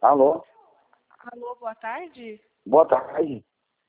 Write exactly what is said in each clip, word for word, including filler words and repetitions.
Alô? Alô, boa tarde. Boa tarde.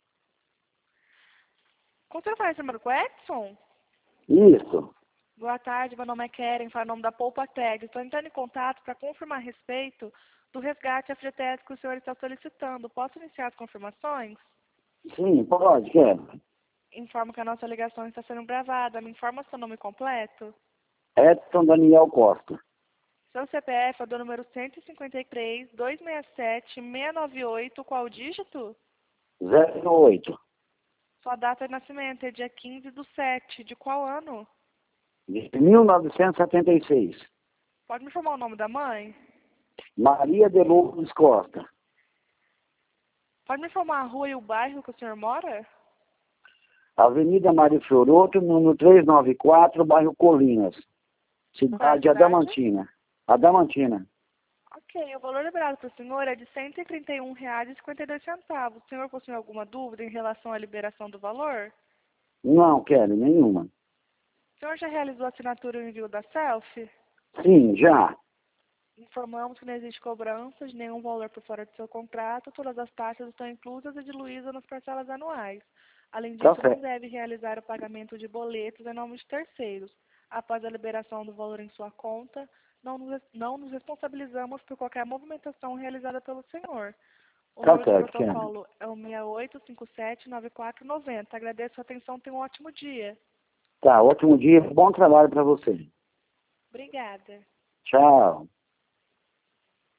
Como você faz, número com o Edson? Isso. Boa tarde, meu nome é Keren, falo o nome da Poupa Tag. Estou entrando em contato para confirmar a respeito do resgate F G T S que o senhor está solicitando. Posso iniciar as confirmações? Sim, pode, quero. Informo que a nossa ligação está sendo gravada. Me informa seu nome completo. Edson Daniel Costa. Seu C P F é do número cento e cinquenta e três, duzentos e sessenta e sete, seiscentos e noventa e oito. Qual dígito? zero oito. Sua data de nascimento é dia quinze do sete. De qual ano? De mil novecentos e setenta e seis. Pode me informar o nome da mãe? Maria de Lourdes Costa. Pode me informar a rua e o bairro que o senhor mora? Avenida Mário Fioroto, número trezentos e noventa e quatro, bairro Colinas. Qual é a Cidade cidade? Adamantina. Adamantina. Ok, o valor liberado para o senhor é de cento e trinta e um reais e cinquenta e dois centavos. O senhor possui alguma dúvida em relação à liberação do valor? Não, quero, nenhuma. O senhor já realizou a assinatura e o envio da selfie? Sim, já. Informamos que não existe cobrança de nenhum valor por fora do seu contrato, todas as taxas estão inclusas e diluídas nas parcelas anuais. Além Tá disso, não certo. deve realizar o pagamento de boletos em nome de terceiros. Após a liberação do valor em sua conta, não nos, não nos responsabilizamos por qualquer movimentação realizada pelo senhor. O Tá número de certo, quero. protocolo é o seis oito cinco sete, nove quatro nove zero. Agradeço a atenção, tenha um ótimo dia. Tá, ótimo dia, bom trabalho para você. Obrigada. Tchau.